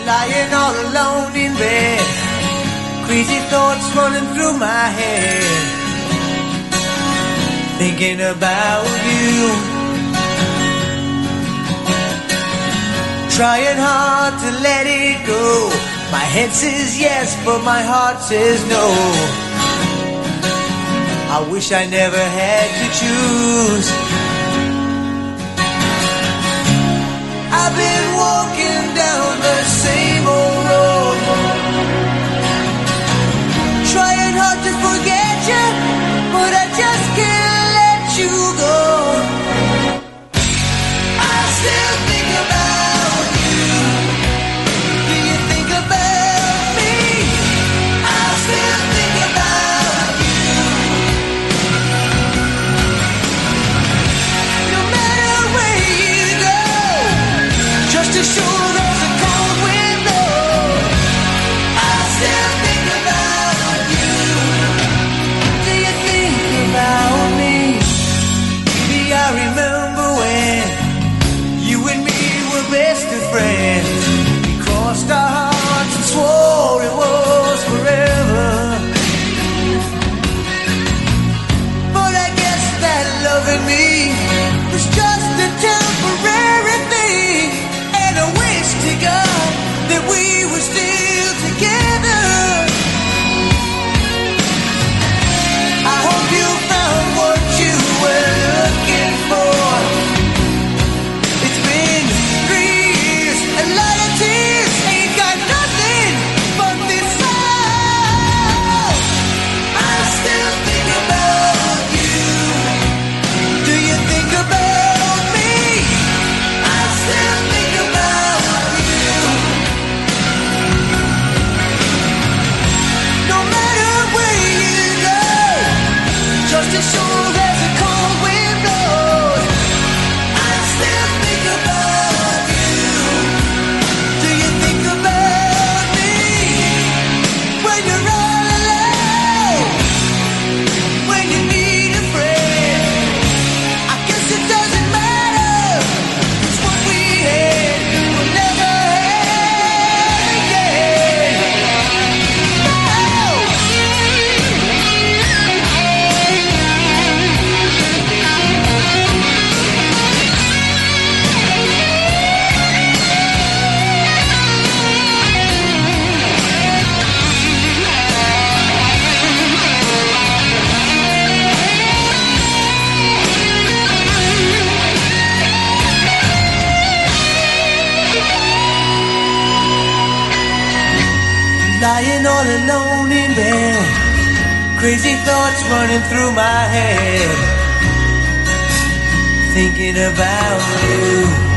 lying all alone in bed, crazy thoughts running through my head, thinking about you. Trying hard to let it go. My head says yes, but my heart says no. I wish I never had to choose. I've been walking down the same old road, trying hard to forget you, but I just can't let you go. I still think about you. Do you think about me? I still think about you. No matter where you go, just to show there's a cold wind blows, I still think about you. Do you think about me? Maybe I remember when you and me were best of friends. We crossed our hearts and swore it was forever. But I guess that loving me was just a temporary thing, and I wish to God that we were still together. I hope you found what you were looking for. It's been 3 years, a lot of tears, ain't got nothing but this love. I still think about you. Do you think about me? I still think about you. No matter where you go, just to show there's a cold wind blows, I still think about you. Do you think about me when you're all alone, when you need a friend? I guess it doesn't matter, 'cause what we had we'll never have again. Lying all alone in bed, crazy thoughts running through my head, thinking about you.